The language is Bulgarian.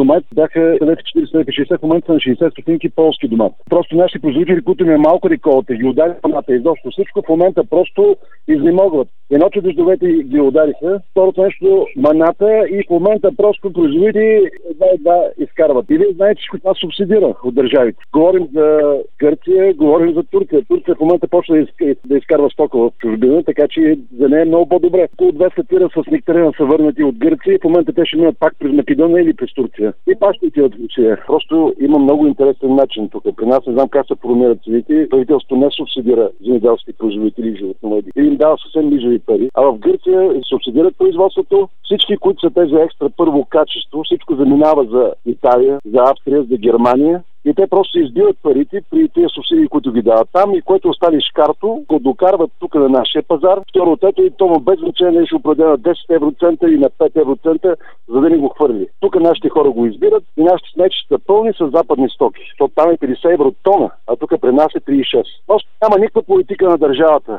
домат бяха 40-60, в момента са на 60 стотинки полски домат. Просто нашите производители, които ми е малко реколта, ги удари паната изобщо всичко, в момента просто изнемогват. Едно, че дъждовете ги удариха, второто нещо маната и в момента просто производители едва изкарват. И вие знаете, че това субсидира от държавите. Говорим за Гърция, говорим за Турция. Турция в момента почна да изкарва стока в чужбина, така че за нея е много по-добре. Около 200 тира с нектарина са върнати от Гърция и в момента те ще минат пак през Македония или през Турция. И пак ще отидат в Русия. Просто има много интересен начин тук. При нас не знам как се формират цените. Правителството не субсидира земеделски производители и животновъди. И им дава съвсем нижави пари. А в Гърция субсидират производството. Всички, които са тези екстра първо качество, всичко заминава за Италия, за Австрия, за Германия. И те просто избиват парите при тези субсидии, които ги дават там и което остане шкарто, го докарват тук на нашия пазар. Второ, и то без значение ще определя 10 евроцента и на 5 евроцента, за да не го хвърли. Тук нашите хора го избират и нашите снечи са пълни с западни стоки. То там е 50 евро тона, а тук при нас е 36. Просто няма никаква политика на държавата.